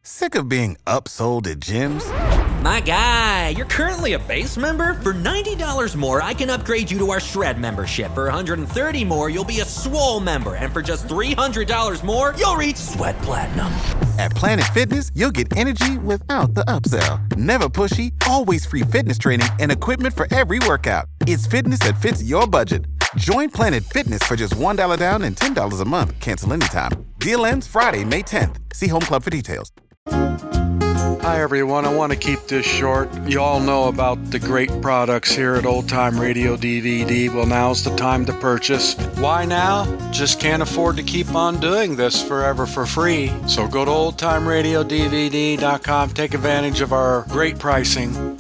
Sick of being upsold at gyms? My guy, you're currently a base member? For $90 more, I can upgrade you to our Shred membership. For $130 more, you'll be a Swole member. And for just $300 more, you'll reach Sweat Platinum. At Planet Fitness, you'll get energy without the upsell. Never pushy, always free fitness training and equipment for every workout. It's fitness that fits your budget. Join Planet Fitness for just $1 down and $10 a month. Cancel anytime. Deal ends Friday, May 10th. See Home Club for details. Hi, everyone. I want to keep this short. You all know about the great products here at Old Time Radio DVD. Well, now's the time to purchase. Why now? Just can't afford to keep on doing this forever for free. So go to oldtimeradiodvd.com. Take advantage of our great pricing.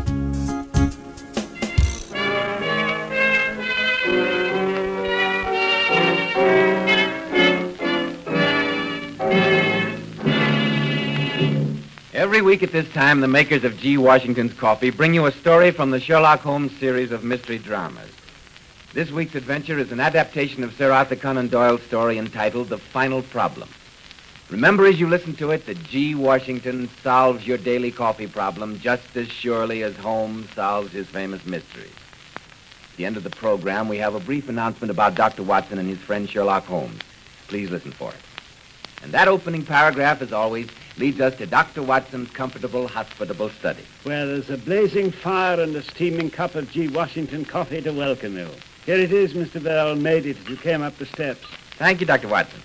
Every week at this time, the makers of G. Washington's Coffee bring you a story from the Sherlock Holmes series of mystery dramas. This week's adventure is an adaptation of Sir Arthur Conan Doyle's story entitled The Final Problem. Remember as you listen to it that G. Washington solves your daily coffee problem just as surely as Holmes solves his famous mysteries. At the end of the program, we have a brief announcement about Dr. Watson and his friend Sherlock Holmes. Please listen for it. And that opening paragraph, as always, leads us to Dr. Watson's comfortable, hospitable study. Where there's a blazing fire and a steaming cup of G. Washington coffee to welcome you. Here it is, Mr. Bell. Made it as you came up the steps. Thank you, Dr. Watson.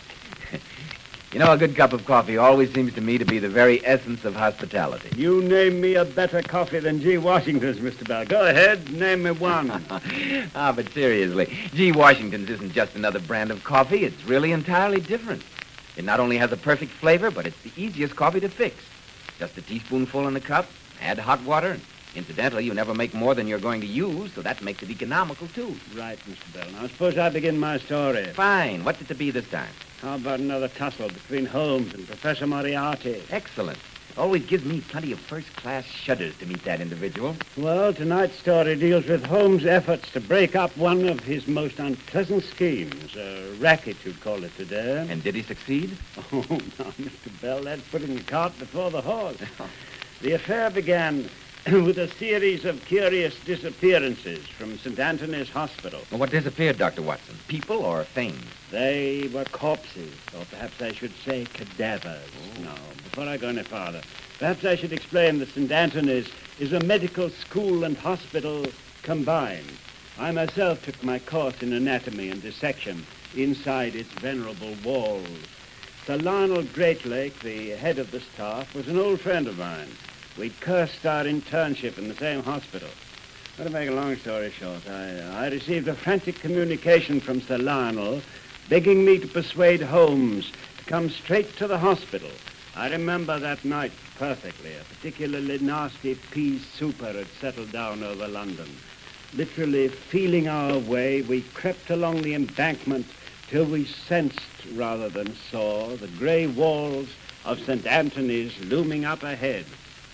You know, a good cup of coffee always seems to me to be the very essence of hospitality. You name me a better coffee than G. Washington's, Mr. Bell. Go ahead, name me one. But seriously, G. Washington's isn't just another brand of coffee. It's really entirely different. It not only has a perfect flavor, but it's the easiest coffee to fix. Just a teaspoonful in the cup, add hot water, and incidentally, you never make more than you're going to use, so that makes it economical, too. Right, Mr. Bell. Now, suppose I begin my story. Fine. What's it to be this time? How about another tussle between Holmes and Professor Moriarty? Excellent. Always gives me plenty of first-class shudders to meet that individual. Well, tonight's story deals with Holmes' efforts to break up one of his most unpleasant schemes, a racket, you'd call it today. And did he succeed? Oh, now, Mr. Bell, that's putting the cart before the horse. The affair began with a series of curious disappearances from St. Anthony's Hospital. Well, what disappeared, Dr. Watson? People or things? They were corpses, or perhaps I should say cadavers. Oh. No, before I go any farther, perhaps I should explain that St. Anthony's is a medical school and hospital combined. I myself took my course in anatomy and dissection inside its venerable walls. Sir Lionel Greatlake, the head of the staff, was an old friend of mine. We cursed our internship in the same hospital. Well, to make a long story short, I received a frantic communication from Sir Lionel begging me to persuade Holmes to come straight to the hospital. I remember that night perfectly. A particularly nasty pea super had settled down over London. Literally feeling our way, we crept along the embankment till we sensed, rather than saw, the grey walls of St. Anthony's looming up ahead.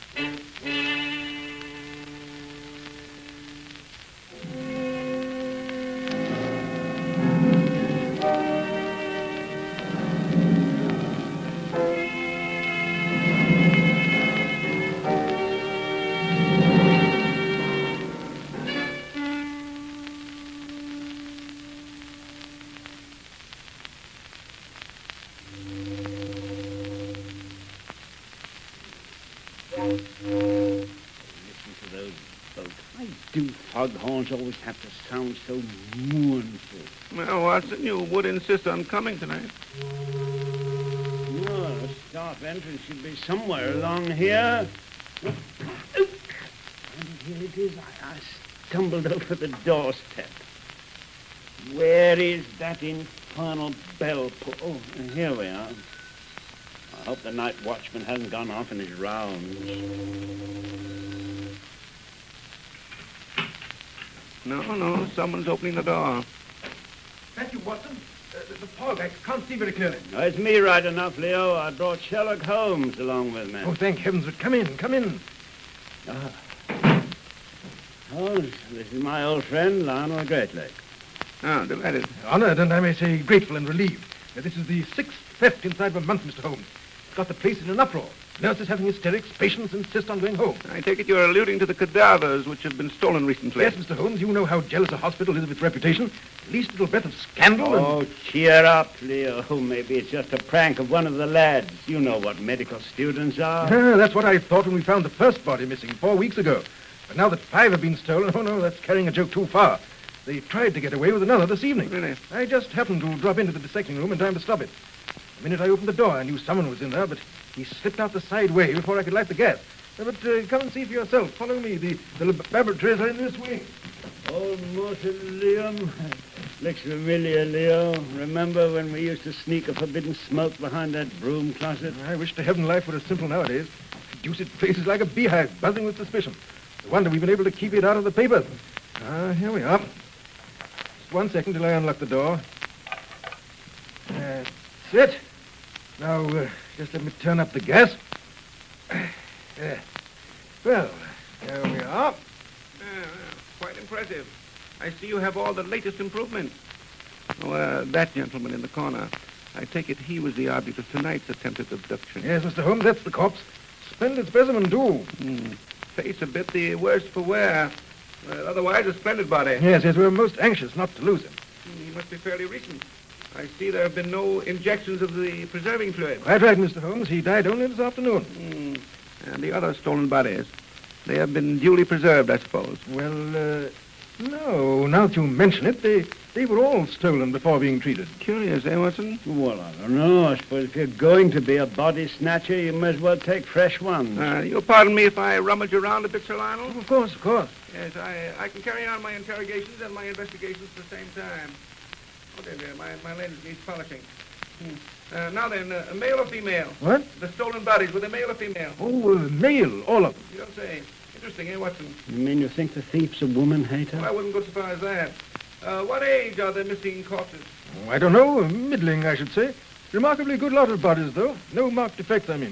Foghorns always have to sound so mournful. Well, Watson, you would insist on coming tonight. No, the staff entrance should be somewhere along here. And here it is. I stumbled over the doorstep. Where is that infernal bell? Oh, here we are. I hope the night watchman hasn't gone off in his rounds. No, someone's opening the door. Thank you, Watson. The fog, I can't see very clearly. Oh, it's me right enough, Leo. I brought Sherlock Holmes along with me. Oh, thank heavens. Come in, come in. Holmes, this is my old friend, Lionel Greatlake. Oh, delighted. Honored, and I may say grateful and relieved. This is the 6th theft inside of a month, Mr. Holmes. Got the place in an uproar. Nurse is having hysterics. Patients insist on going home. I take it you're alluding to the cadavers which have been stolen recently. Yes, Mr. Holmes, you know how jealous a hospital is of its reputation. The least little breath of scandal Oh, cheer up, Leo. Maybe it's just a prank of one of the lads. You know what medical students are. That's what I thought when we found the first body missing 4 weeks ago. But now that 5 have been stolen, oh no, that's carrying a joke too far. They tried to get away with another this evening. Really? I just happened to drop into the dissecting room in time to stop it. The minute I opened the door, I knew someone was in there, but he slipped out the side way before I could light the gas. But come and see for yourself. Follow me. The laboratories are in this wing. Old mausoleum. Looks familiar, Leo. Remember when we used to sneak a forbidden smoke behind that broom closet? I wish to heaven life were as simple nowadays. Deuced place is like a beehive, buzzing with suspicion. No wonder we've been able to keep it out of the papers. Here we are. Just 1 second till I unlock the door. That's it. Now, just let me turn up the gas. Well, there we are. Quite impressive. I see you have all the latest improvements. Oh, that gentleman in the corner. I take it he was the object of tonight's attempted abduction. Yes, Mr. Holmes, that's the corpse. Splendid specimen, too. Face a bit the worse for wear. Otherwise, a splendid body. Yes, we were most anxious not to lose him. He must be fairly recent. I see there have been no injections of the preserving fluid. Quite right, Mr. Holmes. He died only this afternoon. And the other stolen bodies, they have been duly preserved, I suppose. Well, no. Now that you mention it, they were all stolen before being treated. Curious, eh, Watson? Well, I don't know. I suppose if you're going to be a body snatcher, you might as well take fresh ones. You'll pardon me if I rummage around a bit, Sir Lionel? Of course, of course. Yes, I can carry on my interrogations and my investigations at the same time. Oh, there, my lens needs polishing. Now then, male or female? What? The stolen bodies, were they male or female? Oh, male, all of them. You don't say. Interesting, eh, Watson? You mean you think the thief's a woman hater? Well, I wouldn't go so far as that. What age are the missing corpses? Oh, I don't know. Middling, I should say. Remarkably good lot of bodies, though. No marked defects, I mean.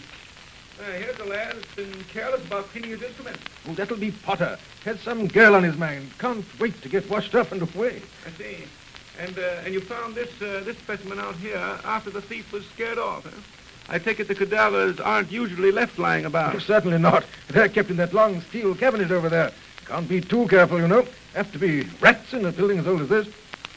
Here's a lad that's been careless about cleaning his instruments. Oh, that'll be Potter. Has some girl on his mind. Can't wait to get washed up and away. I see. And you found this specimen out here after the thief was scared off, huh? I take it the cadavers aren't usually left lying about. Oh, certainly not. They're kept in that long steel cabinet over there. Can't be too careful, you know. Have to be rats in a building as old as this.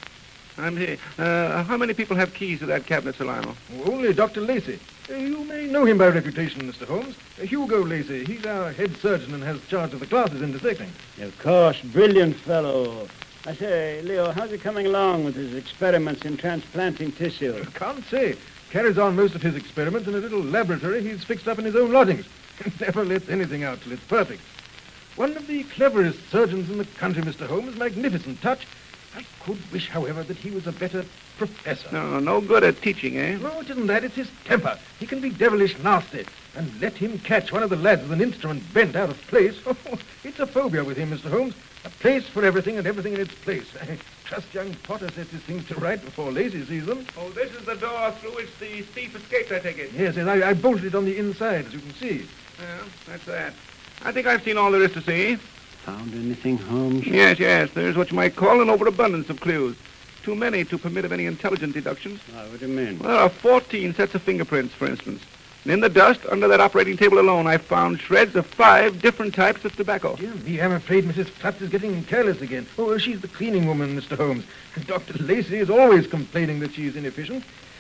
I'm here. How many people have keys to that cabinet, Sir Lionel? Only Dr. Lacey. You may know him by reputation, Mr. Holmes. Hugo Lacey. He's our head surgeon and has charge of the classes in dissecting. Of course. Brilliant fellow. I say, Leo, how's he coming along with his experiments in transplanting tissue? Can't say. Carries on most of his experiments in a little laboratory he's fixed up in his own lodgings. Never lets anything out till it's perfect. One of the cleverest surgeons in the country, Mr. Holmes. Magnificent touch. I could wish, however, that he was a better professor. No good at teaching, eh? No, it isn't that. It's his temper. He can be devilish nasty. And let him catch one of the lads with an instrument bent out of place. Oh, it's a phobia with him, Mr. Holmes. A place for everything and everything in its place. I trust young Potter sets his things to right before Lacey sees them. Oh, this is the door through which the thief escaped, I take it. Yes, I bolted it on the inside, as you can see. Well, that's that. I think I've seen all there is to see. Found anything, Holmes? Yes. There's what you might call an overabundance of clues. Too many to permit of any intelligent deductions. What do you mean? Well, there are 14 sets of fingerprints, for instance. And in the dust, under that operating table alone, I found shreds of 5 different types of tobacco. Dear me, I'm afraid Mrs. Klutz is getting careless again. Oh, she's the cleaning woman, Mr. Holmes. Dr. Lacey is always complaining that she's inefficient.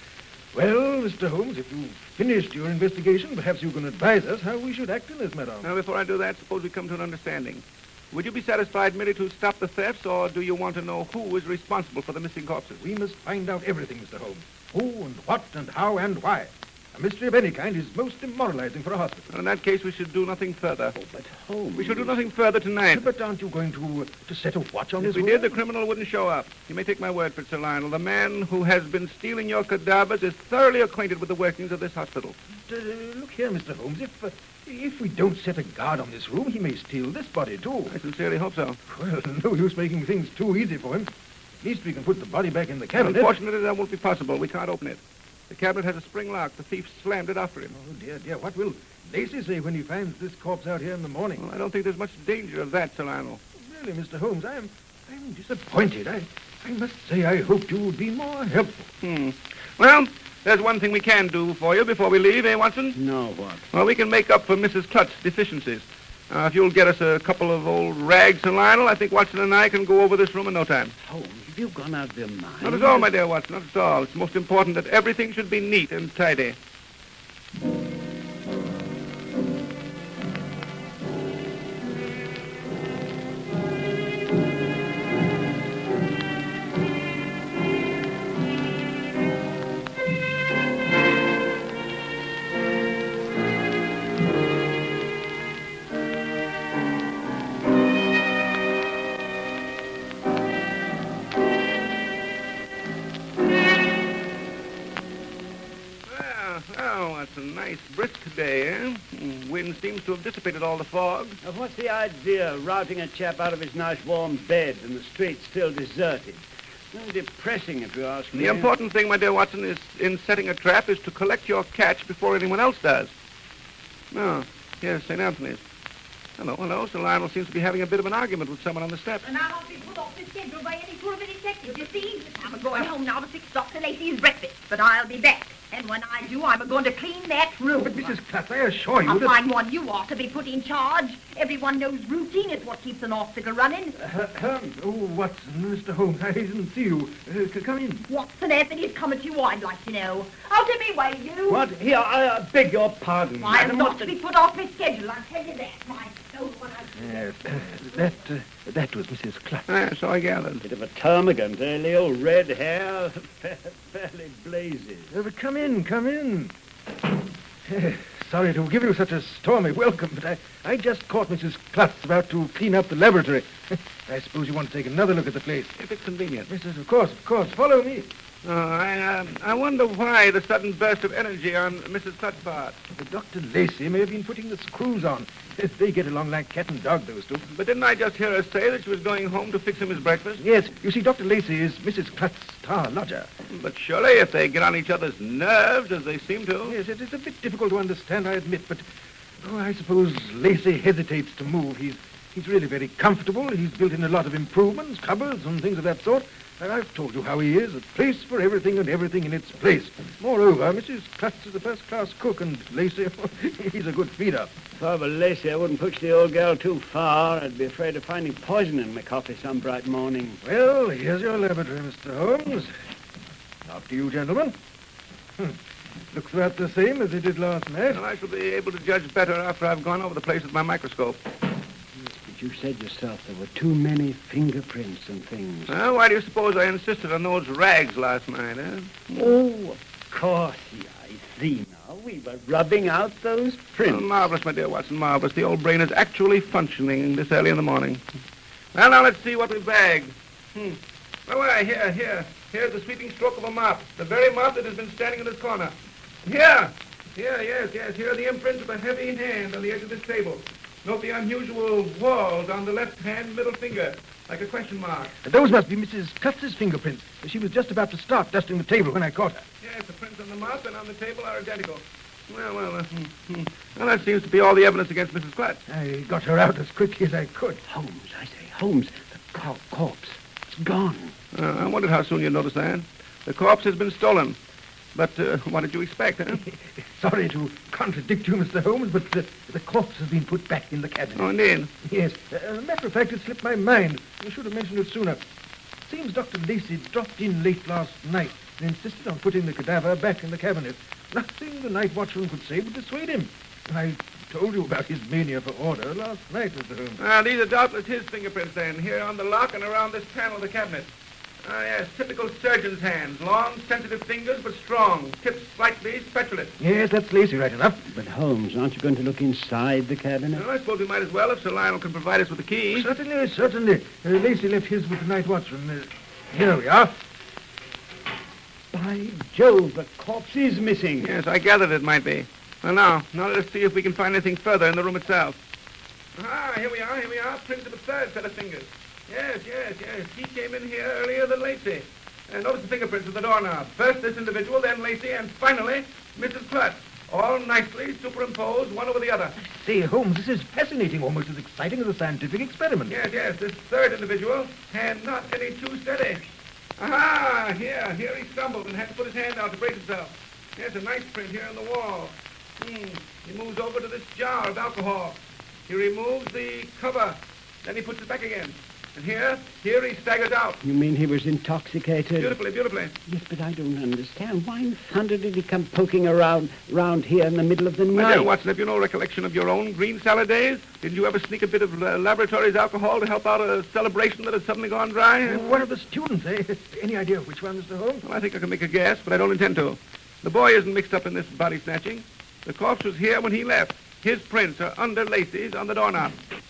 Well, Mr. Holmes, if you've finished your investigation, perhaps you can advise us how we should act in this matter. Now, before I do that, suppose we come to an understanding. Would you be satisfied merely to stop the thefts, or do you want to know who is responsible for the missing corpses? We must find out everything, Mr. Holmes. Who and what and how and why. A mystery of any kind is most demoralizing for a hospital. Well, in that case, we should do nothing further. Oh, but Holmes... We shall do nothing further tonight. But aren't you going to set a watch on If this we room? did, the criminal wouldn't show up. You may take my word for it, Sir Lionel. The man who has been stealing your cadavers is thoroughly acquainted with the workings of this hospital. Look here, Mr. Holmes. If we don't set a guard on this room, he may steal this body, too. I sincerely hope so. Well, no use making things too easy for him. At least we can put the body back in the cabinet. Unfortunately, that won't be possible. We can't open it. The cabinet has a spring lock. The thief slammed it after him. Oh, dear. What will Lacey say when he finds this corpse out here in the morning? Well, I don't think there's much danger of that, Sir Lionel. Really, Mr. Holmes, I'm disappointed. I must say I hoped you would be more helpful. Well, there's one thing we can do for you before we leave, eh, Watson? No, what? Well, we can make up for Mrs. Clutt's deficiencies. If you'll get us a couple of old rags, Sir Lionel, I think Watson and I can go over this room in no time. Holmes, have you gone out of your mind? Not at all, my dear Watson, not at all. It's most important that everything should be neat and tidy. Oh, it's a nice brisk day, eh? Wind seems to have dissipated all the fog. Now, what's the idea of routing a chap out of his nice warm bed and the streets still deserted? It's depressing, if you ask me. The important thing, my dear Watson, is in setting a trap is to collect your catch before anyone else does. Oh, here's St. Anthony's. Hello. Sir Lionel seems to be having a bit of an argument with someone on the steps. And I won't be put off the schedule by any sort of a detective, you see. I'm going home now to fix Dr. Lacey's breakfast, but I'll be back. And when I do, I'm going to clean that room. But, Mrs. Clutz, I assure you I'll that... find one you ought to be put in charge. Everyone knows routine is what keeps an hospital running. Holmes. Oh, Watson, Mr. Holmes, I didn't see you. Come in. Watson Anthony's coming to you, I'd like to know. Out of me way, you. What? Here, I beg your pardon. I'm not to be put off my schedule, I'll tell you that. I know what I do. That was Mrs. Clutz. Ah, so I gathered. Bit of a termagant, eh, Leo? Red hair, fairly blazes. Come in. Sorry to give you such a stormy welcome, but I just caught Mrs. Clutz about to clean up the laboratory. I suppose you want to take another look at the place. If it's convenient. Yes, of course. Follow me. I wonder why the sudden burst of energy on Mrs. Clutz's part. Dr. Lacey may have been putting the screws on. They get along like cat and dog, those two. But didn't I just hear her say that she was going home to fix him his breakfast? Yes, you see, Dr. Lacey is Mrs. Clutz's star lodger. But surely if they get on each other's nerves, as they seem to... Yes, it's a bit difficult to understand, I admit, but I suppose Lacey hesitates to move. He's really very comfortable. He's built in a lot of improvements, cupboards and things of that sort. And I've told you how he is, a place for everything and everything in its place. Moreover, Mrs. Clutz is a first-class cook, and Lacey, he's a good feeder. If I were Lacey, I wouldn't push the old girl too far. I'd be afraid of finding poison in my coffee some bright morning. Well, here's your laboratory, Mr. Holmes. After you, gentlemen. Looks about the same as it did last night. Well, I shall be able to judge better after I've gone over the place with my microscope. But you said yourself there were too many fingerprints and things. Well, why do you suppose I insisted on those rags last night, eh? Oh, of course, yeah, I see now. We were rubbing out those prints. Oh, marvelous, my dear Watson, marvelous. The old brain is actually functioning this early in the morning. Well, now let's see what we've bagged. Oh, here's the sweeping stroke of a mop. The very mop that has been standing in this corner. Yes. Here are the imprints of a heavy hand on the edge of this table. Note the unusual whorls on the left-hand middle finger, like a question mark. Those must be Mrs. Clutz's fingerprints. She was just about to start dusting the table when I caught her. Yes, the prints on the mop and on the table are identical. Well, that seems to be all the evidence against Mrs. Clutz. I got her out as quickly as I could. Holmes, the corpse. It's gone. I wondered how soon you'd notice that. The corpse has been stolen. But what did you expect, huh? Sorry to contradict you, Mr. Holmes, but the corpse has been put back in the cabinet. Oh, indeed? Yes. As a matter of fact, it slipped my mind. I should have mentioned it sooner. Seems Dr. Lacey dropped in late last night and insisted on putting the cadaver back in the cabinet. Nothing the night watchman could say would dissuade him. I told you about his mania for order last night, Mr. Holmes. These are doubtless his fingerprints, then, here on the lock and around this panel of the cabinet. Yes, typical surgeon's hands. Long, sensitive fingers, but strong. Tips slightly spatulate. Yes, that's Lacey right enough. But, Holmes, aren't you going to look inside the cabinet? Well, I suppose we might as well if Sir Lionel can provide us with the key. Certainly. Lacey left his with the night watchman. Here we are. By Jove, the corpse is missing. Yes, I gathered it might be. Well, now let us see if we can find anything further in the room itself. Here we are. Prints of a third set of fingers. Yes. He came in here earlier than Lacey. Notice the fingerprints of the doorknob. First this individual, then Lacey, and finally, Mrs. Clutz. All nicely superimposed one over the other. Say, Holmes, this is fascinating, almost as exciting as a scientific experiment. Yes. This third individual, hand not any too steady. Aha! Here he stumbled and had to put his hand out to brace himself. There's a nice print here on the wall. He moves over to this jar of alcohol. He removes the cover. Then he puts it back again. And here he staggers out. You mean he was intoxicated? Beautifully. Yes, but I don't understand. Why in thunder did he come poking around here in the middle of the My night? dear Watson, have you no recollection of your own green salad days? Didn't you ever sneak a bit of laboratory's alcohol to help out a celebration that had suddenly gone dry? One of the students, eh? Any idea which one, Mr. Holmes? Well, I think I can make a guess, but I don't intend to. The boy isn't mixed up in this body snatching. The corpse was here when he left. His prints are under Lacey's on the doorknob.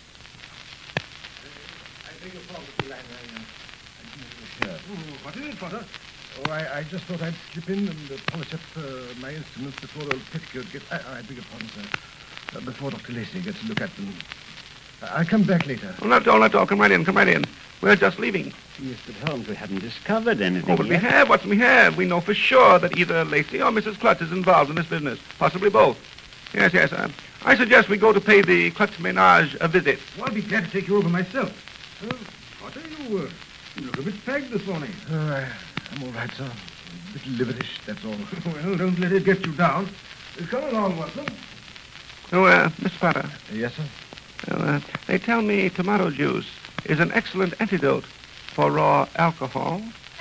What is it, Potter? Oh, I just thought I'd slip in and polish up my instruments before old Petticoat gets... I beg your pardon, sir. Before Dr. Lacey gets a look at them. I'll come back later. Oh, not at all. Come right in. We're just leaving. Yes, but Holmes, we haven't discovered anything Oh, but yet. we have, Watson, we have. We know for sure that either Lacey or Mrs. Klutz is involved in this business. Possibly both. Yes. I suggest we go to pay the Klutz ménage a visit. Well, I'll be glad to take you over myself. Potter, you look a bit fagged this morning. I'm all right, sir. A bit liverish, that's all. Well, don't let it get you down. Come along, Watson. Oh, Mr. Potter. Yes, sir? Well, they tell me tomato juice is an excellent antidote for raw alcohol.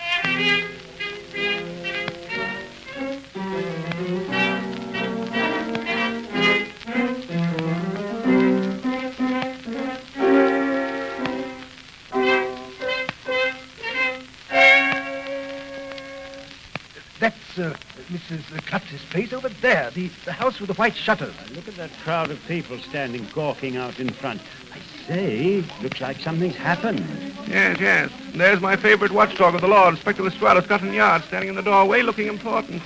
That's Mrs. Klutz's place over there, the house with the white shutters. Look at that crowd of people standing gawking out in front. I say, looks like something's happened. Yes. There's my favorite watchdog of the law, Inspector Lestrade of Scotland Yard, standing in the doorway looking important.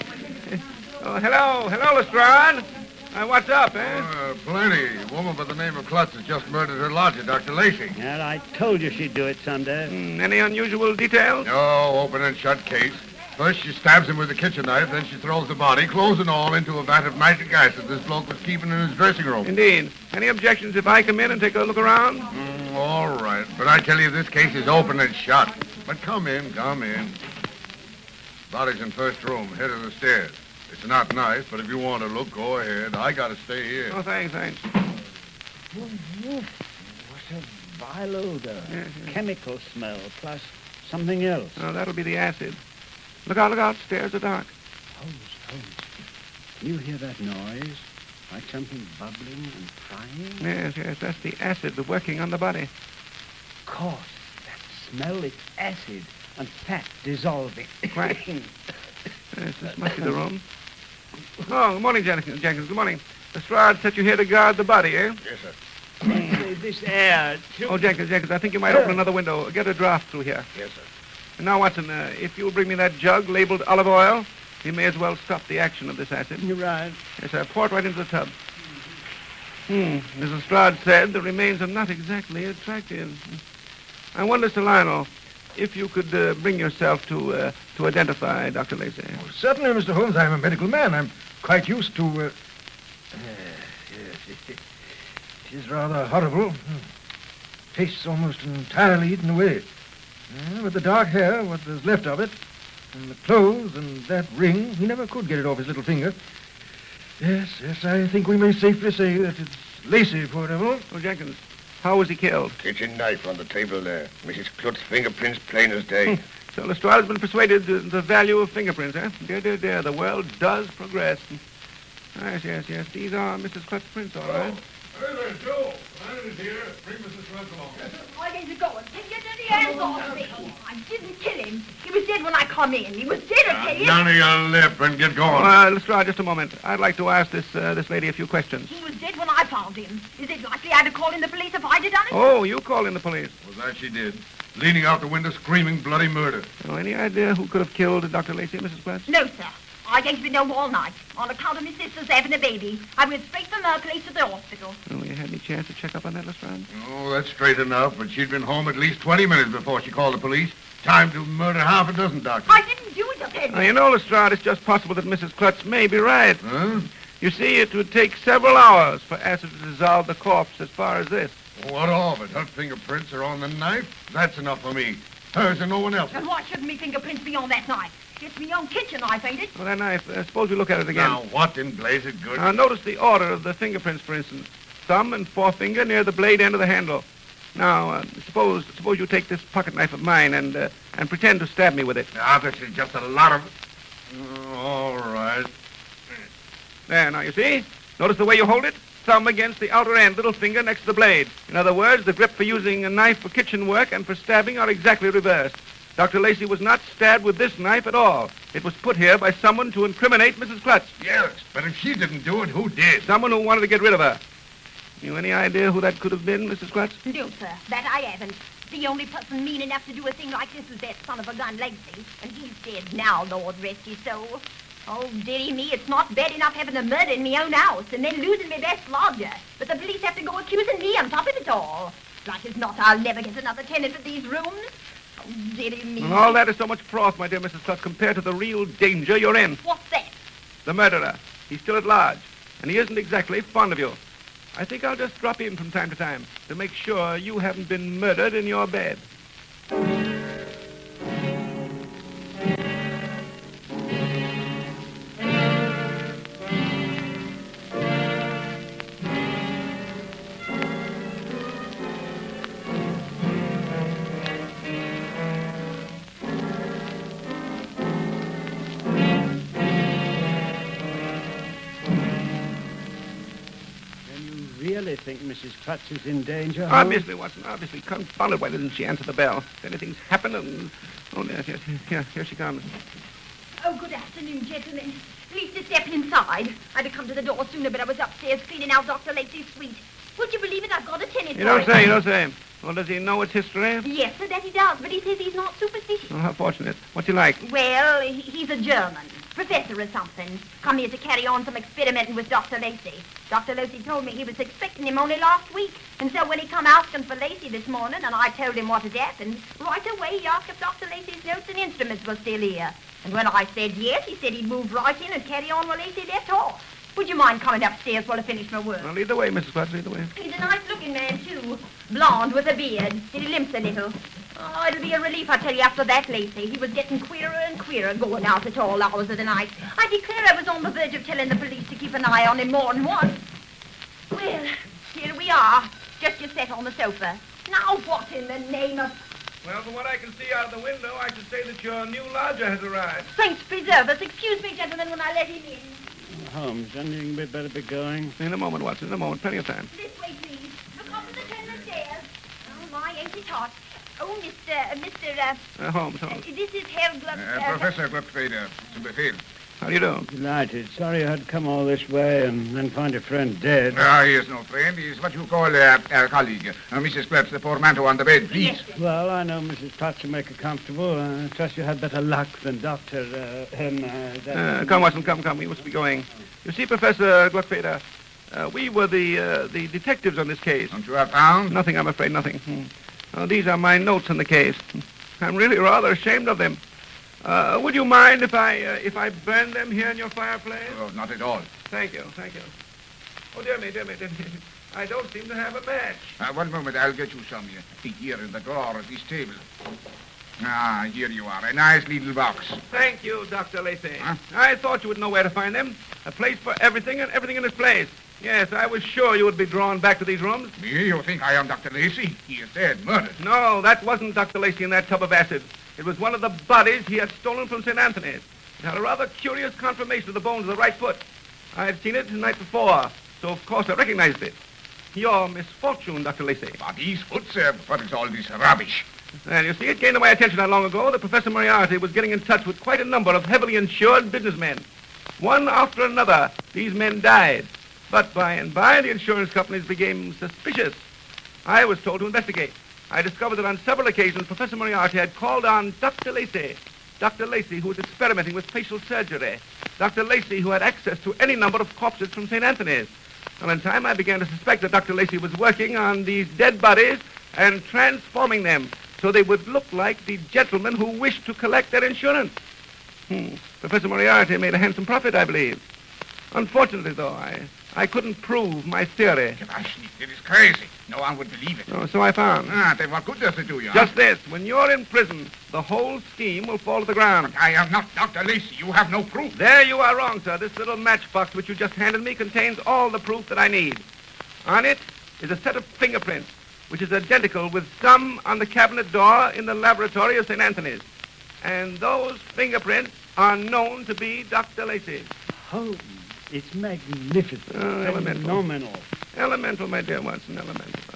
Oh, hello, Lestrade. What's up, eh? Plenty. A woman by the name of Klutz has just murdered her lodger, Dr. Lacey. Well, I told you she'd do it someday. Any unusual details? No, open and shut case. First she stabs him with a kitchen knife, then she throws the body, clothes and all, into a vat of nitric acid this bloke was keeping in his dressing room. Indeed. Any objections if I come in and take a look around? All right. But I tell you, this case is open and shut. But come in. Body's in first room, head of the stairs. It's not nice, but if you want to look, go ahead. I gotta stay here. Oh, thanks. What a vile odor. Yes. Chemical smell, plus something else. Oh, that'll be the acid. Look out. Stairs are dark. Holmes. Can you hear that noise? Like something bubbling and frying? Yes. That's the acid working on the body. Of course. That smell, it's acid and fat dissolving. Quite. Yes, this must be the room. Oh, good morning, Jenkins. Good morning. Lestrade set you here to guard the body, eh? Yes, sir. This air, too. Oh, Jenkins, I think you might open another window. Get a draft through here. Yes, sir. And now, Watson, if you'll bring me that jug labeled olive oil, you may as well stop the action of this acid. You're right. Yes, sir. Pour it right into the tub. Mrs. Lestrade said the remains are not exactly attractive. I wonder, Sir Lionel, if you could bring yourself to identify Dr. Lacey. Oh, certainly, Mr. Holmes. I'm a medical man. I'm quite used to... Yes, it is rather horrible. Face almost entirely eaten away. With the dark hair, what there's left of it, and the clothes and that ring, he never could get it off his little finger. Yes, I think we may safely say that it's Lacey, poor devil. Oh, Jenkins, how was he killed? Kitchen knife on the table there. Mrs. Klutz's fingerprints plain as day. So Lestrade has been persuaded the value of fingerprints, eh? Dear, the world does progress. Yes. These are Mrs. Klutz's prints, all right. Hey there, Joe. Landon is here. Bring Mrs. Klutz along. Why didn't you go and take your dirty hands off me? I didn't kill him. He was dead when I come in. He was dead, I tell you. None of your lip and get going. Lestrade, just a moment. I'd like to ask this lady a few questions. He was dead when I found him. Is it likely I'd have called in the police if I'd have done it? Oh, you called in the police. Well, that she did. Leaning out the window, screaming bloody murder. Oh, any idea who could have killed Dr. Lacey, Mrs. Klutz? No, sir. I ain't been home all night. On account of my sister's having a baby. I went straight from her place to the hospital. Oh, you had any chance to check up on that, Lestrade? Oh, that's straight enough, but she'd been home at least 20 minutes before she called the police. Time to murder half a dozen doctors. I didn't do it, I tell you. Now, you know, Lestrade, it's just possible that Mrs. Klutz may be right. Huh? You see, it would take several hours for acid to dissolve the corpse as far as this. What of it? Her fingerprints are on the knife. That's enough for me. Hers and no one else's. And why shouldn't me fingerprints be on that knife? It's my own kitchen knife, ain't it? Well, that knife, suppose we look at it again. Now, what in blazes good? Notice the order of the fingerprints, for instance. Thumb and forefinger near the blade end of the handle. Now, suppose you take this pocket knife of mine and pretend to stab me with it. Now, this is just a lot of... All right. There, now, you see? Notice the way you hold it? Thumb against the outer end, little finger next to the blade. In other words, the grip for using a knife for kitchen work and for stabbing are exactly reversed. Dr. Lacey was not stabbed with this knife at all. It was put here by someone to incriminate Mrs. Klutz. Yes, but if she didn't do it, who did? Someone who wanted to get rid of her. You any idea who that could have been, Mrs. Klutz? No, sir. That I haven't. The only person mean enough to do a thing like this is that son of a gun, Lacey. And he's dead now, Lord rest his soul. Oh, dearie me, it's not bad enough having a murder in me own house and then losing my best lodger. But the police have to go accusing me on top of it all. Like as not, I'll never get another tenant for these rooms. Oh, dearie me. And all that is so much froth, my dear Mrs. Klutz, compared to the real danger you're in. What's that? The murderer. He's still at large, and he isn't exactly fond of you. I think I'll just drop in from time to time to make sure you haven't been murdered in your bed. Really think Mrs. Klutz is in danger? Obviously, Watson, obviously. Confounded, why didn't she answer the bell? If anything's happened, oh, yes, here she comes. Oh, good afternoon, gentlemen. Please to step inside. I'd have come to the door sooner, but I was upstairs cleaning out Dr. Lacey's suite. Would you believe it? I've got a tenant. You don't say. Well, does he know its history? Yes, sir, that he does, but he says he's not superstitious. Oh, how fortunate. What's he like? Well, he's a German. Professor or something. Come here to carry on some experimenting with Dr. Lacey. Dr. Lacey told me he was expecting him only last week. And so when he come asking for Lacey this morning, and I told him what had happened, right away he asked if Dr. Lacey's notes and instruments were still here. And when I said yes, he said he'd move right in and carry on where Lacey left off. Would you mind coming upstairs while I finish my work? Well, lead the way, Mrs. Klutz, lead the way. He's a nice-looking man, too. Blonde with a beard. And he limps a little. Oh, it'll be a relief, I tell you, after that, Lacey. He was getting queerer and queerer going out at all hours of the night. I declare I was on the verge of telling the police to keep an eye on him more than once. Well, here we are. Just you sit on the sofa. Now what in the name of... Well, from what I can see out of the window, I should say that your new lodger has arrived. Saints preserve us. Excuse me, gentlemen, when I let him in. Holmes, don't you think we'd better be going? In a moment, Watson, in a moment. Plenty of time. This way, please. Look up at the turn of the stairs. Oh, my, ain't it hot? Oh, Mr. Holmes. This is Herr Professor Gottfried, to befehl. How do you do? Delighted. Sorry I had to come all this way and then find a friend dead. He is no friend. He is what you call a colleague. Mrs. Klutz, the portmanteau on the bed, please. Yes. Well, I know Mrs. Klutz will make her comfortable. I trust you had better luck than Dr. Come, Watson, come. We must be going. You see, Professor Gottfried, we were the detectives on this case. Don't you have found? Nothing, I'm afraid, nothing. These are my notes on the case. I'm really rather ashamed of them. Would you mind if I burn them here in your fireplace? Oh, not at all. Thank you. Oh, dear me. I don't seem to have a match. 1 moment, I'll get you some here in the drawer of this table. Here you are. A nice little box. Thank you, Dr. Lacey. Huh? I thought you would know where to find them. A place for everything and everything in its place. Yes, I was sure you would be drawn back to these rooms. Me? You think I am Dr. Lacey? He is dead, murdered. No, that wasn't Dr. Lacey in that tub of acid. It was one of the bodies he had stolen from St. Anthony's. It had a rather curious conformation of the bones of the right foot. I had seen it the night before, so of course I recognized it. Your misfortune, Dr. Lacey. But his foot, sir. What is all this rubbish? And you see, it came to my attention not long ago that Professor Moriarty was getting in touch with quite a number of heavily insured businessmen. One after another, these men died. But by and by, the insurance companies became suspicious. I was told to investigate. I discovered that on several occasions, Professor Moriarty had called on Dr. Lacey. Dr. Lacey, who was experimenting with facial surgery. Dr. Lacey, who had access to any number of corpses from St. Anthony's. Well, in time, I began to suspect that Dr. Lacey was working on these dead bodies and transforming them so they would look like the gentlemen who wished to collect their insurance. Professor Moriarty made a handsome profit, I believe. Unfortunately, though, I couldn't prove my theory. It is crazy. No one would believe it. Oh, so I found. Then what good does it do you? Just this. When you're in prison, the whole scheme will fall to the ground. But I am not Dr. Lacey. You have no proof. There you are wrong, sir. This little matchbox which you just handed me contains all the proof that I need. On it is a set of fingerprints, which is identical with some on the cabinet door in the laboratory of St. Anthony's. And those fingerprints are known to be Dr. Lacey. Oh, it's magnificent. Elemental. Phenomenal. Elemental, my dear Watson, elemental.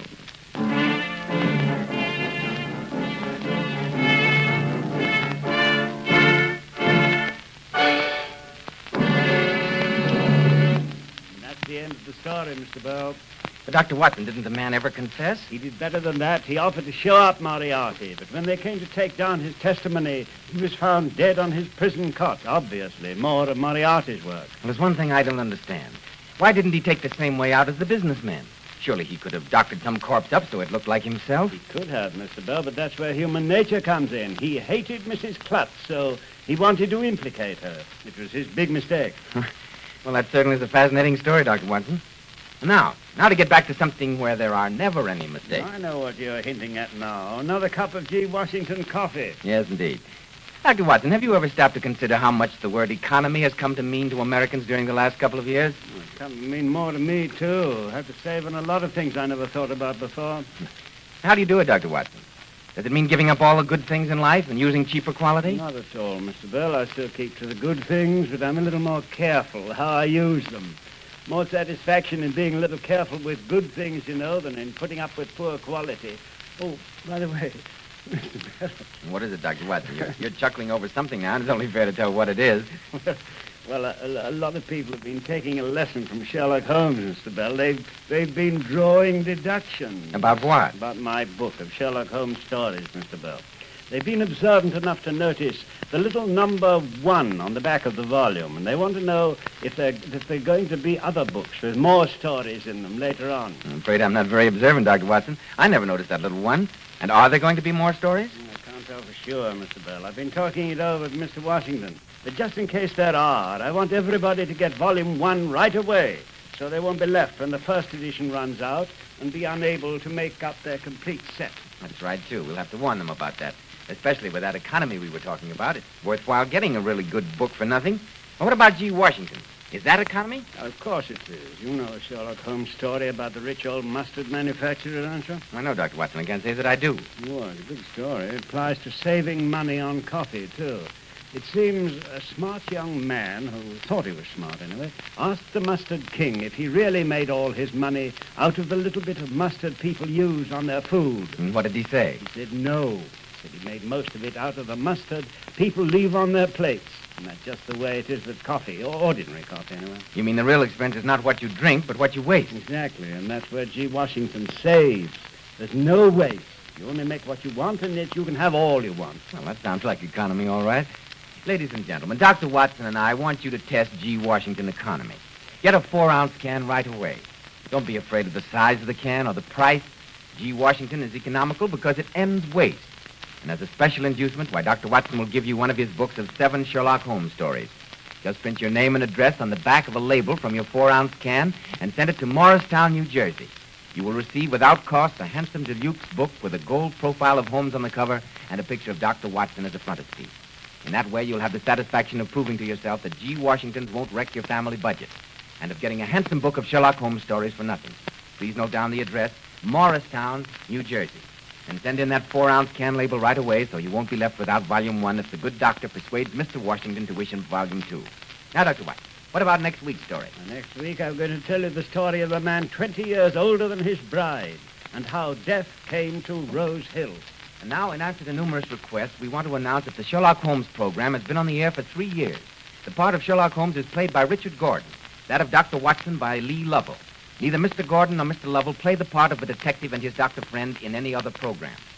That's the end of the story, Mr. Bell. But Dr. Watson, didn't the man ever confess? He did better than that. He offered to show up Moriarty, but when they came to take down his testimony, he was found dead on his prison cot. Obviously, more of Moriarty's work. Well, there's one thing I don't understand. Why didn't he take the same way out as the businessman? Surely he could have doctored some corpse up so it looked like himself. He could have, Mr. Bell, but that's where human nature comes in. He hated Mrs. Klutz, so he wanted to implicate her. It was his big mistake. Well, that certainly is a fascinating story, Dr. Watson. Now to get back to something where there are never any mistakes. I know what you're hinting at now. Another cup of G. Washington coffee. Yes, indeed. Dr. Watson, have you ever stopped to consider how much the word economy has come to mean to Americans during the last couple of years? Well, it's come to mean more to me, too. I have to save on a lot of things I never thought about before. How do you do it, Dr. Watson? Does it mean giving up all the good things in life and using cheaper quality? Not at all, Mr. Bell. I still keep to the good things, but I'm a little more careful how I use them. More satisfaction in being a little careful with good things, you know, than in putting up with poor quality. Oh, by the way, Mr. Bell. What is it, Dr. Watson? You're chuckling over something now, and it's only fair to tell what it is. Well, a lot of people have been taking a lesson from Sherlock Holmes, Mr. Bell. They've been drawing deductions. About what? About my book of Sherlock Holmes stories, Mr. Bell. They've been observant enough to notice the little number 1 on the back of the volume, and they want to know if there are going to be other books with more stories in them later on. I'm afraid I'm not very observant, Dr. Watson. I never noticed that little 1. And are there going to be more stories? I can't tell for sure, Mr. Bell. I've been talking it over with Mr. Washington. But just in case there are, I want everybody to get volume 1 right away, so they won't be left when the first edition runs out and be unable to make up their complete set. That's right, too. We'll have to warn them about that. Especially with that economy we were talking about. It's worthwhile getting a really good book for nothing. But what about G. Washington? Is that economy? Of course it is. You know a Sherlock Holmes story about the rich old mustard manufacturer, don't you? I know, Dr. Watson. I can't say that I do. Well, it's a good story. It applies to saving money on coffee, too. It seems a smart young man, who thought he was smart anyway, asked the Mustard King if he really made all his money out of the little bit of mustard people use on their food. And what did he say? He said no. He said he made most of it out of the mustard people leave on their plates. And that's just the way it is with coffee, or ordinary coffee anyway. You mean the real expense is not what you drink, but what you waste? Exactly, and that's where G. Washington saves. There's no waste. You only make what you want, and yet you can have all you want. Well, that sounds like economy, all right. Ladies and gentlemen, Dr. Watson and I want you to test G. Washington economy. Get a 4-ounce can right away. Don't be afraid of the size of the can or the price. G. Washington is economical because it ends waste. And as a special inducement, why, Dr. Watson will give you one of his books of 7 Sherlock Holmes stories. Just print your name and address on the back of a label from your 4-ounce can and send it to Morristown, New Jersey. You will receive without cost a handsome deluxe book with a gold profile of Holmes on the cover and a picture of Dr. Watson as a frontispiece. In that way, you'll have the satisfaction of proving to yourself that G. Washington's won't wreck your family budget, and of getting a handsome book of Sherlock Holmes stories for nothing. Please note down the address, Morristown, New Jersey. And send in that 4-ounce can label right away so you won't be left without Volume 1 if the good doctor persuades Mr. Washington to wish him Volume 2. Now, Dr. White, what about next week's story? Next week, I'm going to tell you the story of a man 20 years older than his bride and how death came to Rose Hill. And now, in answer to numerous requests, we want to announce that the Sherlock Holmes program has been on the air for 3 years. The part of Sherlock Holmes is played by Richard Gordon, that of Dr. Watson by Lee Lovell. Neither Mr. Gordon nor Mr. Lovell play the part of a detective and his doctor friend in any other program.